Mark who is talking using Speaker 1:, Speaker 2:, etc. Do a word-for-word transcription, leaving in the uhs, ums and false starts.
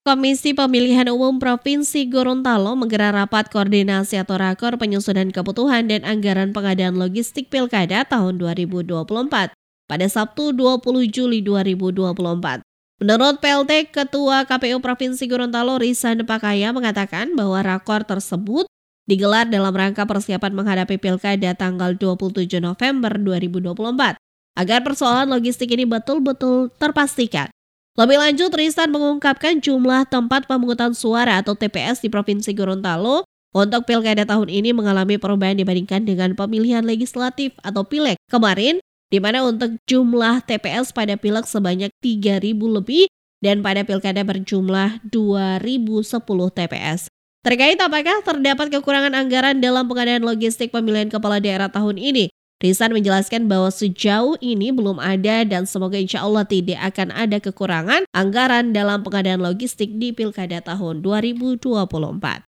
Speaker 1: Komisi Pemilihan Umum Provinsi Gorontalo menggelar rapat koordinasi atau rakor penyusunan kebutuhan dan anggaran pengadaan logistik Pilkada tahun dua ribu dua puluh empat pada Sabtu dua puluh Juli dua ribu dua puluh empat. Menurut P L T Ketua K P U Provinsi Gorontalo Rizan Pakaya mengatakan bahwa rakor tersebut digelar dalam rangka persiapan menghadapi Pilkada tanggal dua puluh tujuh November dua ribu dua puluh empat agar persoalan logistik ini betul-betul terpastikan. Lebih lanjut, Rizan mengungkapkan jumlah tempat pemungutan suara atau T P S di Provinsi Gorontalo untuk Pilkada tahun ini mengalami perubahan dibandingkan dengan pemilihan legislatif atau Pileg kemarin, di mana untuk jumlah T P S pada Pileg sebanyak tiga ribu lebih dan pada Pilkada berjumlah dua ribu sepuluh T P S. Terkait apakah terdapat kekurangan anggaran dalam pengadaan logistik pemilihan kepala daerah tahun ini, Rizan menjelaskan bahwa sejauh ini belum ada dan semoga insya Allah tidak akan ada kekurangan anggaran dalam pengadaan logistik di Pilkada tahun dua ribu dua puluh empat.